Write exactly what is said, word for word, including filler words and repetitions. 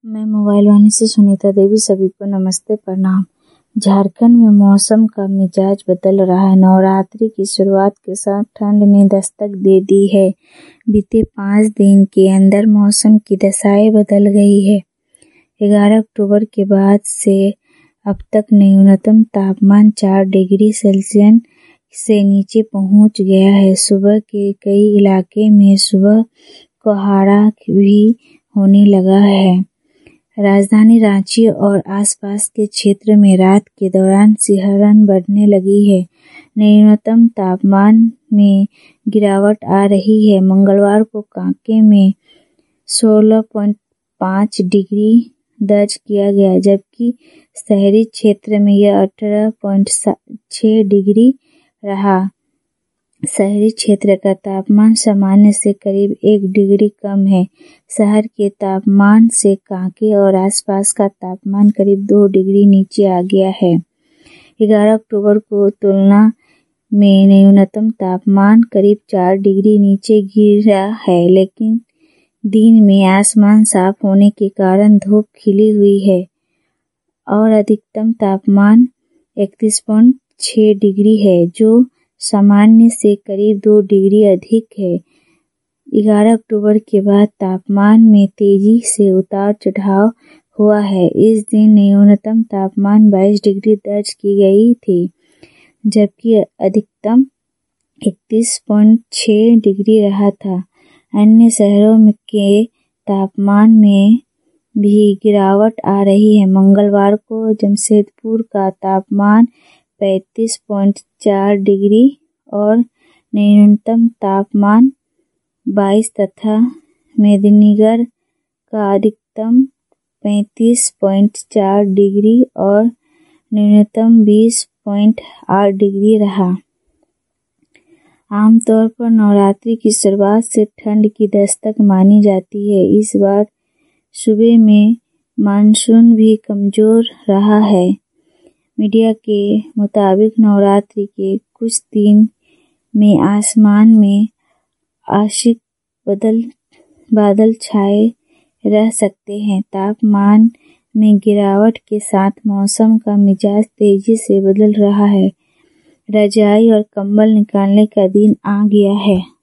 मैं मोबाइल वाणी से सुनीता देवी। सभी को नमस्ते प्रणाम। झारखंड में मौसम का मिजाज बदल रहा है। नवरात्रि की शुरुआत के साथ ठंड ने दस्तक दे दी है। बीते पाँच दिन के अंदर मौसम की दशाएं बदल गई है। ग्यारह अक्टूबर के बाद से अब तक न्यूनतम तापमान चार डिग्री सेल्सियस से नीचे पहुंच गया है। सुबह के कई इलाके में सुबह कोहरा भी होने लगा है। राजधानी रांची और आसपास के क्षेत्र में रात के दौरान सिहरन बढ़ने लगी है। न्यूनतम तापमान में गिरावट आ रही है। मंगलवार को कांके में सोलह पॉइंट पाँच डिग्री दर्ज किया गया, जबकि शहरी क्षेत्र में यह अठारह पॉइंट छह डिग्री रहा। शहरी क्षेत्र का तापमान सामान्य से करीब एक डिग्री कम है। शहर के तापमान से कांके और आसपास का तापमान करीब दो डिग्री नीचे आ गया है। ग्यारह अक्टूबर को तुलना में न्यूनतम तापमान करीब चार डिग्री नीचे गिरा है, लेकिन दिन में आसमान साफ होने के कारण धूप खिली हुई है और अधिकतम तापमान इकतीस पॉइंट छह डिग्री है, जो सामान्य से करीब दो डिग्री अधिक है। ग्यारह अक्टूबर के बाद तापमान में तेजी से उतार चढ़ाव हुआ है। इस दिन न्यूनतम तापमान बाईस डिग्री दर्ज की गई थी, जबकि अधिकतम इकतीस पॉइंट छह डिग्री रहा था। अन्य शहरों में के तापमान में भी गिरावट आ रही है। मंगलवार को जमशेदपुर का तापमान पैंतीस पॉइंट चार डिग्री और न्यूनतम तापमान बाईस तथा मेदिनीगढ़ का अधिकतम पैंतीस पॉइंट चार डिग्री और न्यूनतम बीस पॉइंट आठ डिग्री रहा। आमतौर पर नवरात्रि की शुरुआत से ठंड की दस्तक मानी जाती है। इस बार सुबह में मानसून भी कमजोर रहा है। मीडिया के मुताबिक नवरात्रि के कुछ दिन में आसमान में आंशिक बदल बादल छाए रह सकते हैं। तापमान में गिरावट के साथ मौसम का मिजाज तेजी से बदल रहा है। रजाई और कंबल निकालने का दिन आ गया है।